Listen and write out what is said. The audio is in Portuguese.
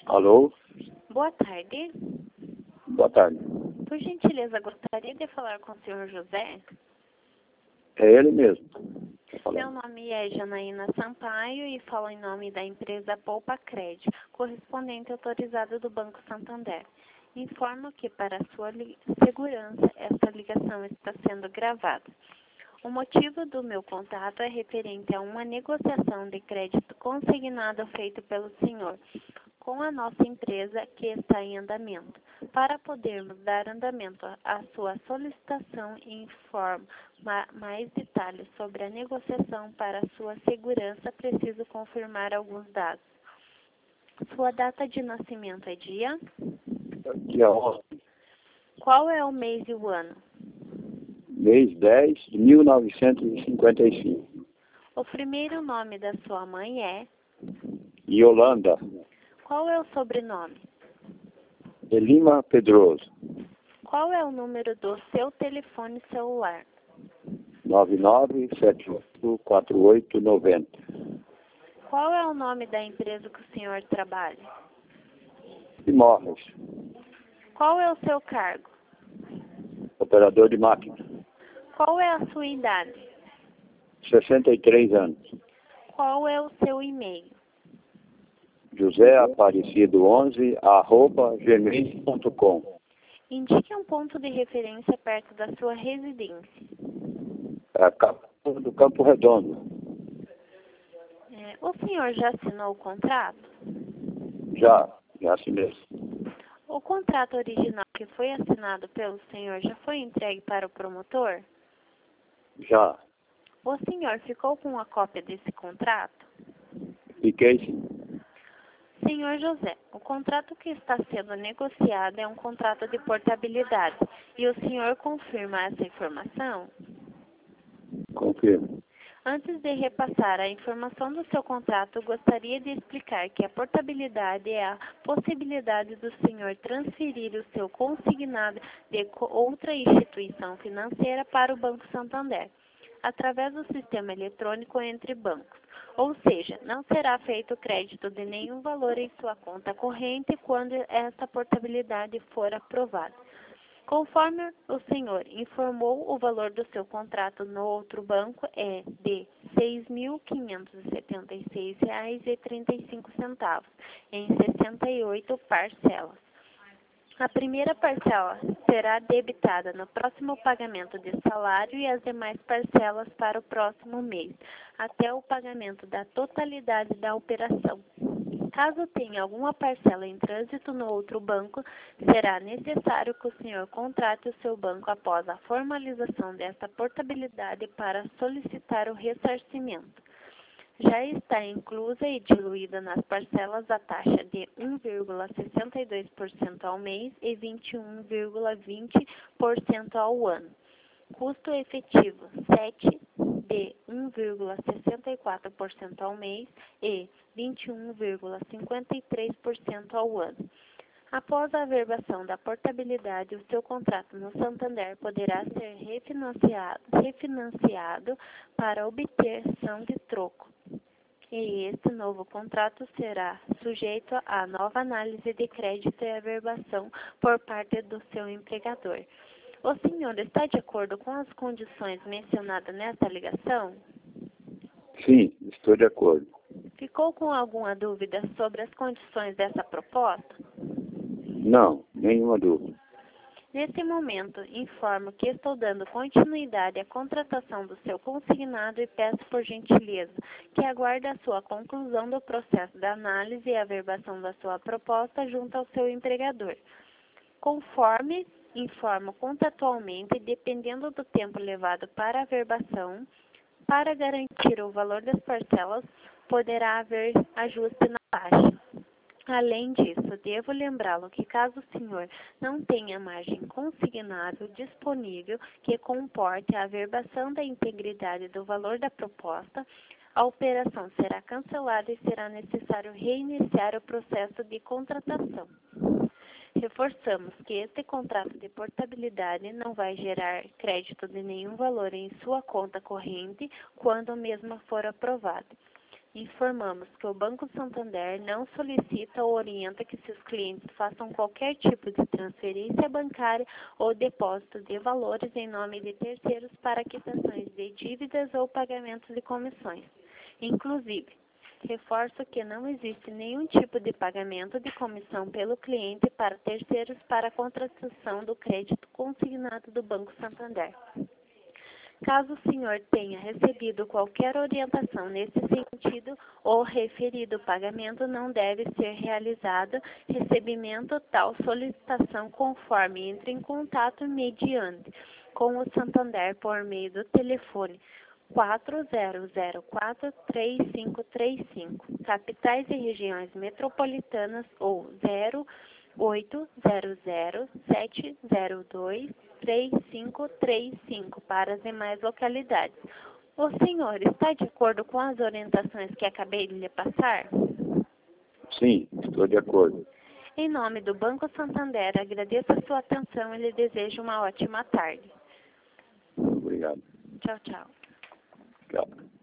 Alô? Boa tarde. Boa tarde. Por gentileza, gostaria de falar com o senhor José? É ele mesmo. Tá Meu falando. nome é Janaína Sampaio e falo em nome da empresa Poupa Crédito, correspondente autorizado do Banco Santander. Informo que para sua segurança, esta ligação está sendo gravada. O motivo do meu contato é referente a uma negociação de crédito consignado feito pelo senhor com a nossa empresa que está em andamento. Para podermos dar andamento à sua solicitação e informar mais detalhes sobre a negociação para sua segurança, preciso confirmar alguns dados. Sua data de nascimento é dia? Dia 11, Qual é o mês e o ano? mês 10 de 1955. O primeiro nome da sua mãe é? Yolanda Qual é o sobrenome? de Lima Pedroso, Qual é o número do seu telefone celular? 99784890. Qual é o nome da empresa que o senhor trabalha? Imóveis, Qual é o seu cargo? operador de máquina, Qual é a sua idade? 63 anos. Qual é o seu e-mail? José Aparecido 11 @gmail.com. Indique um ponto de referência perto da sua residência. Do Campo Redondo. O senhor já assinou o contrato? Já assinei. O contrato original que foi assinado pelo senhor já foi entregue para o promotor? Já. O senhor ficou com uma cópia desse contrato? Fiquei sim. Senhor José, o contrato que está sendo negociado é um contrato de portabilidade e o senhor confirma essa informação? Confirmo. Antes de repassar a informação do seu contrato, gostaria de explicar que a portabilidade é a possibilidade do senhor transferir o seu consignado de outra instituição financeira para o Banco Santander, através do sistema eletrônico entre bancos. Ou seja, não será feito crédito de nenhum valor em sua conta corrente quando esta portabilidade for aprovada. Conforme o senhor informou, o valor do seu contrato no outro banco é de R$ 6.576,35 em 68 parcelas. A primeira parcela será debitada no próximo pagamento de salário e as demais parcelas para o próximo mês, até o pagamento da totalidade da operação. Caso tenha alguma parcela em trânsito no outro banco, será necessário que o senhor contrate o seu banco após a formalização desta portabilidade para solicitar o ressarcimento. Já está inclusa e diluída nas parcelas a taxa de 1,62% ao mês e 21,20% ao ano. Custo efetivo 7 de 1,64% ao mês e 21,53% ao ano. Após a averbação da portabilidade, o seu contrato no Santander poderá ser refinanciado para obtenção de troco. E este novo contrato será sujeito à nova análise de crédito e averbação por parte do seu empregador. O senhor está de acordo com as condições mencionadas nesta ligação? Sim, estou de acordo. Ficou com alguma dúvida sobre as condições dessa proposta? Não, nenhuma dúvida. Neste momento, informo que estou dando continuidade à contratação do seu consignado e peço por gentileza que aguarde a sua conclusão do processo da análise e averbação da sua proposta junto ao seu empregador. Conforme informo contratualmente, dependendo do tempo levado para a averbação, para garantir o valor das parcelas, poderá haver ajuste na taxa. Além disso, devo lembrá-lo que caso o senhor não tenha margem consignado disponível que comporte a averbação da integridade do valor da proposta, a operação será cancelada e será necessário reiniciar o processo de contratação. Reforçamos que este contrato de portabilidade não vai gerar crédito de nenhum valor em sua conta corrente quando a mesma for aprovada. Informamos que o Banco Santander não solicita ou orienta que seus clientes façam qualquer tipo de transferência bancária ou depósito de valores em nome de terceiros para quitações de dívidas ou pagamentos de comissões. Inclusive, reforço que não existe nenhum tipo de pagamento de comissão pelo cliente para terceiros para a contratação do crédito consignado do Banco Santander. Caso o senhor tenha recebido qualquer orientação nesse sentido, o referido pagamento não deve ser realizado recebimento tal solicitação conforme entre em contato mediante com o Santander por meio do telefone 4004-3535, capitais e regiões metropolitanas ou 0800-702-3535 para as demais localidades. O senhor está de acordo com as orientações que acabei de lhe passar? Sim, estou de acordo. Em nome do Banco Santander, agradeço a sua atenção e lhe desejo uma ótima tarde. Obrigado. Tchau, tchau. Tchau.